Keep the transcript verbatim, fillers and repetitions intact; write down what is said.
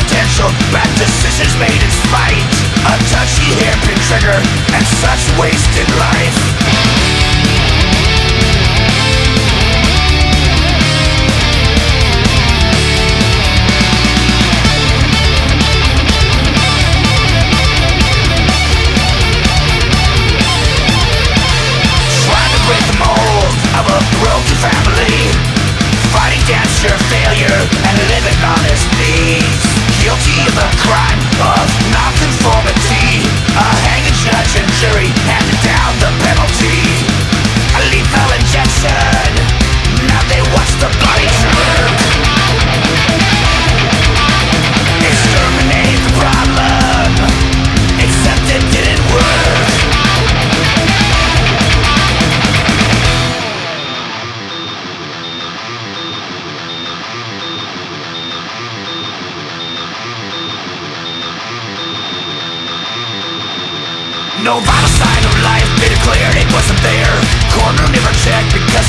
potential bad decisions made in spite. A touchy hairpin trigger and such wasted life. Trying to break the mold of a broken family, fighting against your failure and living honestly. Guilty of the crime of nonconformity. A hanging judge and jury handed down the penalty. A lethal injection. Now they watch the body jerk. Exterminate the problem, except it didn't work. No vital sign of life, they declared it wasn't there. Courtroom never checked because